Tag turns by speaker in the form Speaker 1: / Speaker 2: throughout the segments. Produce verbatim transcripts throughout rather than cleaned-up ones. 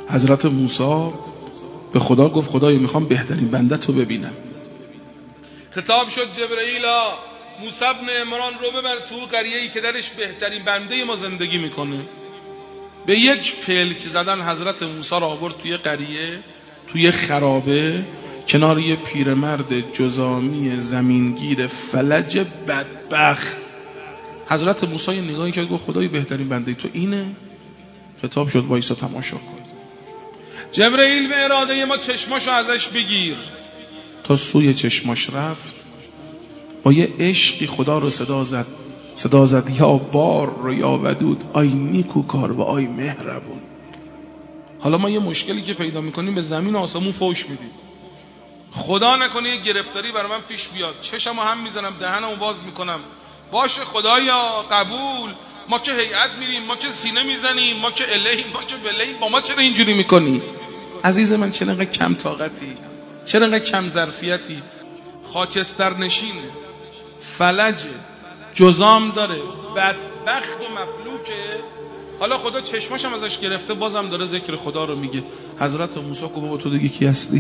Speaker 1: حضرت موسی به خدا گفت خدایا میخوام بهترین بنده تو ببینم. خطاب شد جبرئیلا موسی ابن عمران رو ببر تو قریه‌ای که درش بهترین بنده ما زندگی میکنه. به یک پلک زدن حضرت موسی رو آورد توی قریه، توی خرابه، کنار یه پیرمرد جزامی زمینگیر فلج بدبخت. حضرت موسی نگاهی کرد گفت خدای بهترین بنده تو اینه. خطاب شد وایسا تماشا کن. جبرئیل به اراده ما چشماشو ازش بگیر. تا سوی چشماش رفت، با یه عشقی خدا رو صدا زد. صدا زد یا بار رو یا ودود، آی نیکوکار و آی مهربون. حالا ما یه مشکلی که پیدا میکنیم به زمین و آسمون فوش میدیم. خدا نکنه یه گرفتاری برای من پیش بیاد، چشمو هم میزنم، دهنمو باز میکنم، باشه خدایا قبول، ما که هیئت میریم، ما که سینه میزنیم، ما که الهیم، ما که بلهیم، با ما چرا اینجوری میکنی؟ عزیز من چرا اینقدر کم طاقتی؟ چرا اینقدر کم ظرفیتی؟ خاکستر نشینه، فلجه، جزام داره، بدبخت و مفلوکه. حالا خدا چشماشم ازش گرفته، بازم داره ذکر خدا رو میگه. حضرت موسی گفت بابا تو دیگه کی هستی؟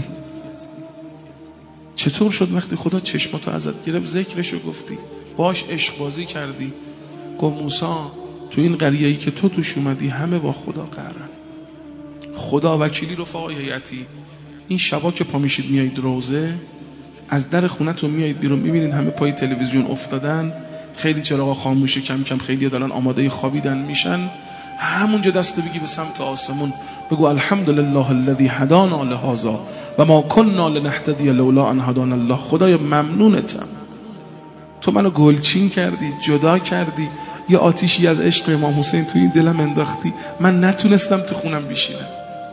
Speaker 1: چطور شد وقتی خدا چشماتو ازت گرفت ذکرشو گفتی، باش عشق بازی کردی؟ گفت موسی تو این قریه‌ای که تو توش اومدی همه با خدا قرارن. خدا وکیلی رفقای هیئتی، این شبا که پا میشید میایید روزه، از در خونتون میایید بیرون میبینید همه پای تلویزیون افتادن، خیلی چراغا خاموشه، کم کم خیلی دارن آماده خوابیدن میشن. همونجا دستو بگی به سمت آسمون، بگو الحمدلله الذی هدانا لهذا و ما كنا لنهتدی لولا ان هدانا الله. خدایا ممنونتم، تو منو گلچین کردی، جدا کردی، یه آتیشی از عشق امام حسین تو این دلم انداختی، من نتونستم تو خونم بشینم.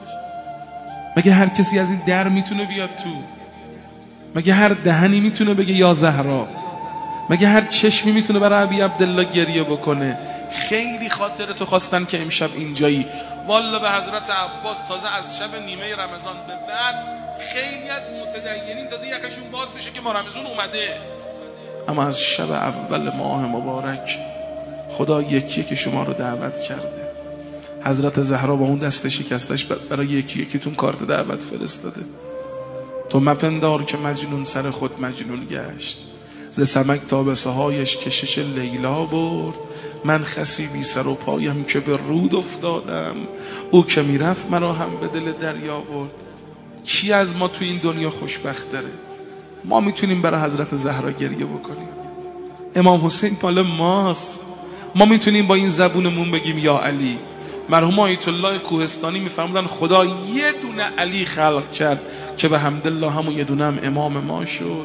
Speaker 1: مگه هر کسی از این در میتونه بیاد تو؟ مگه هر دهنی میتونه بگه یا زهرا؟ مگه هر چشمی میتونه برای ابی عبدالله گریه بکنه؟ خیلی خاطر تو خواستن که امشب اینجایی. والا به حضرت عباس تازه از شب نیمه رمضان به بعد خیلی از متدینین تازه یکشون باز بشه که ما رمضان اومده، اما از شب اول ماه مبارک خدا یکی که شما رو دعوت کرده. حضرت زهرا با اون دست شکستش برای یکی یکیتون کارت دعوت فرستاده. تو مپندار که مجنون سر خود مجنون گشت، ز سمک تا به سهایش کشش لیلا برد. من خسی بی سر و پایم که به رود افتادم، او که میرفت مرا هم به دل دریا برد. کی از ما تو این دنیا خوشبخت داره؟ ما میتونیم برای حضرت زهرا گریه بکنیم. امام حسین مال ماست. ما میتونیم با این زبونمون بگیم یا علی. مرحوم آیت الله کوهستانی میفرمودن خدا یه دونه علی خلق کرد که به حمدالله همون یه دونه هم امام ما شد.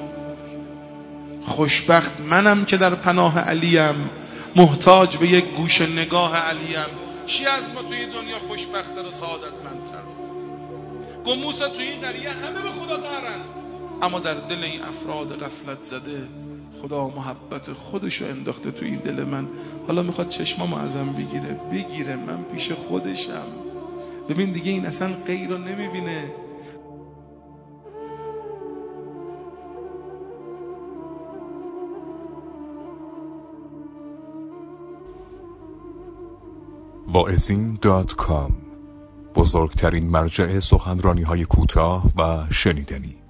Speaker 1: خوشبخت منم که در پناه علیم، محتاج به یک گوش نگاه علیم. چی از ما توی دنیا خوشبخت‌تر و سعادتمندتر؟ گفت موسی توی این قریه همه به خدا قهرن، اما در دل این افراد غفلت زده خدا محبت خودشو انداخته تو این دل من. حالا میخواد چشمامو ازم بگیره، بگیره، من پیش خودشم. ببین دیگه این اصلا غیر رو نمیبینه.
Speaker 2: واعظین دات کام، بزرگترین مرجع سخنرانی های کوتاه و شنیدنی.